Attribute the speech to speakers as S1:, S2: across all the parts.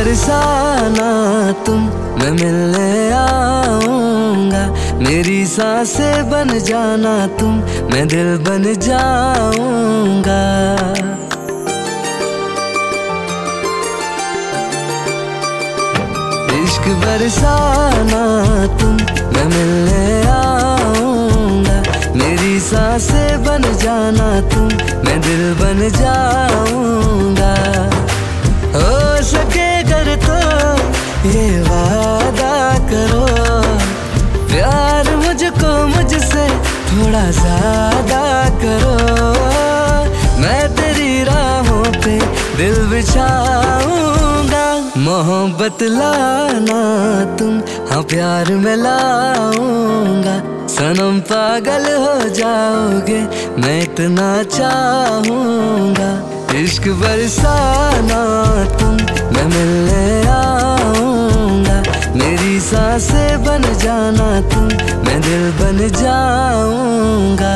S1: बरसाना तुम, मैं मिलने आऊंगा। मेरी सांसें बन जाना तुम, मैं दिल बन जाऊंगा। इश्क बरसाना तुम, मैं मिलने आऊंगा। मेरी सांसें बन जाना तुम, मैं दिल बन जाऊंगा। हो सके कर तो ये वादा करो, प्यार मुझको मुझसे थोड़ा ज्यादा करो। मैं तेरी राहों पे दिल बिछाऊंगा। मोहब्बत लाना तुम, हाँ प्यार में लाऊंगा। सनम पागल हो जाओगे, मैं इतना चाहूंगा। इश्क बरसाना तुम, मैं मिलने आऊंगा। मेरी सांसें बन जाना तुम, मैं दिल बन जाऊंगा।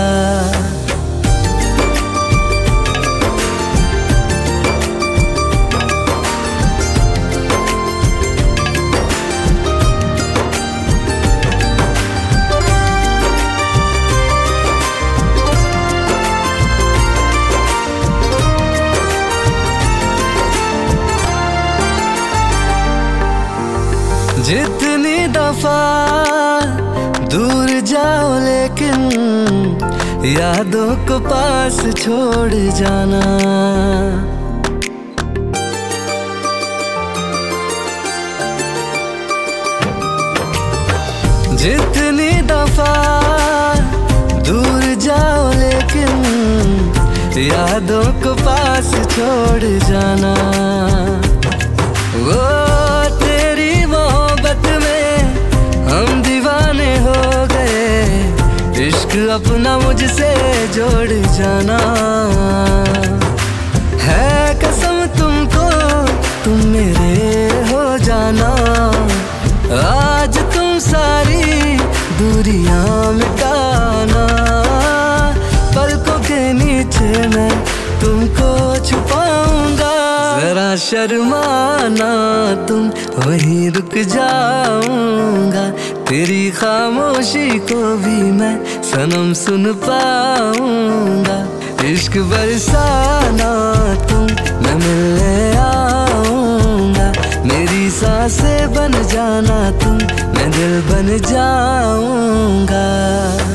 S1: जितनी दफा दूर जाओ लेकिन यादों को पास छोड़ जाना। जितनी दफा दूर जाओ लेकिन यादों को पास छोड़ जाना। वो तेरी मोहब्बत में हम दीवाने हो गए, इश्क अपना मुझसे जोड़ जाना। है कसम तुमको, तुम मेरे हो जाना। आज तुम सारी दूरियां मिटाना। पलकों के नीचे मैं तुमको छुपाऊंगा। जरा शर्माना तुम, वहीं रुक जाऊंगा। तेरी खामोशी को भी मैं सनम सुन पाऊंगा। इश्क बरसाना तुम, मैं मिलने आऊंगा। मेरी सांसें बन जाना तुम, मैं दिल बन जाऊंगा।